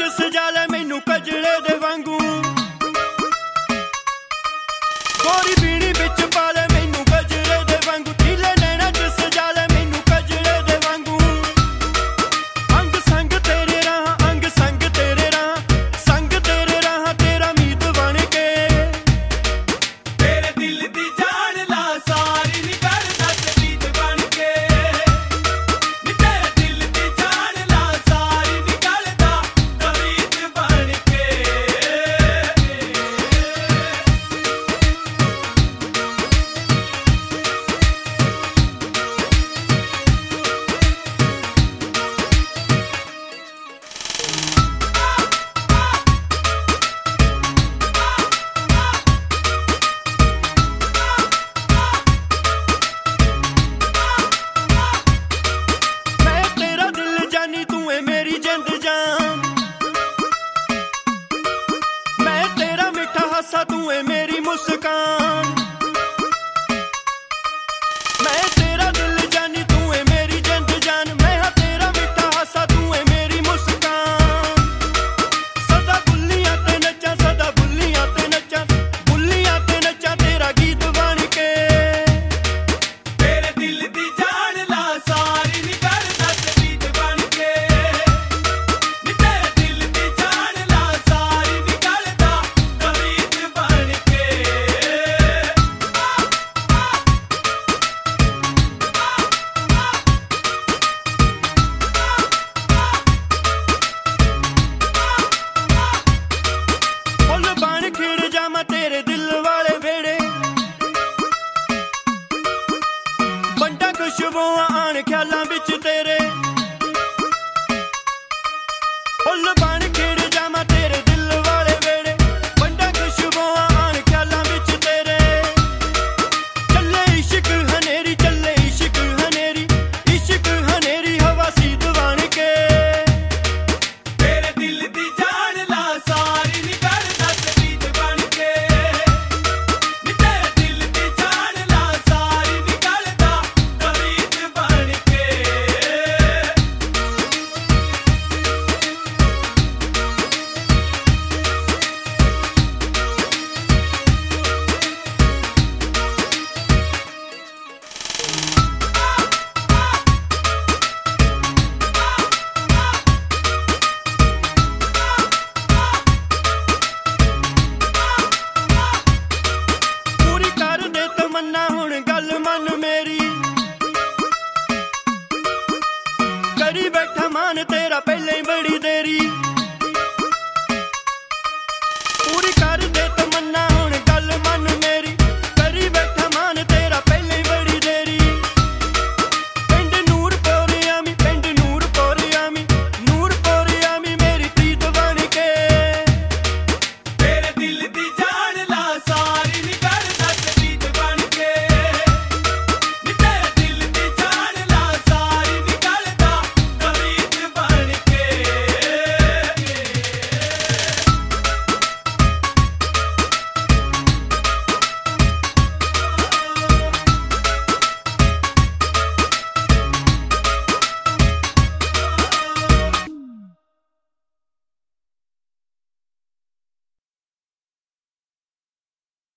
च सजा ले मैनू कजले दे वांगू गोरी बीणी बिच पा ले मैनू कजले दे वांगू नीले नैना च सजा ले मैनू कजले दे वांगू अंग संग तेरे राह तेरा मीत बन के तेरे दिल दी जान ला सारी निकल दस मीत बन के नी तेरे दिल दी जान ला सारी निकल दा मीत बन के मैं तेरा दिल जानी तू है मेरी जिंद जान मैं तेरा मीठा हासा तू है मेरी मुस्कान मैं तेरा दिल जानी तू है मेरी जिंद जान मैं हाँ तेरा मीठा हासा तू है मेरी मुस्कान सदा बुल्लियां ते नच्चा तेरा गीत बन के तेरे दिल दी जान ला सारी निकल दस मीत बन के नी तेरे दिल दी जान ला सारी निकल दा मीत बन के फुल बन खिड़ जावां तेरे दिल वाले वेड़े बंडा खुशबुआं आण ख्यालां विच तेरे फुल बन खिड़ जावां तेरे दिल वाले वेड़े बंडा खुशबुआं आण ख्यालां विच तेरे चले इश्क हनेरी हवा सीध बन के तेरे दिल दी जान ला सारी निकल दस मीत बन के नी तेरे दिल दी जान ला सारी निकल दा मीत बन के पूरी कर दे तमन्ना हुण गल मन मेरी करी बैठा मान तेरा पहले ही बड़ी देरी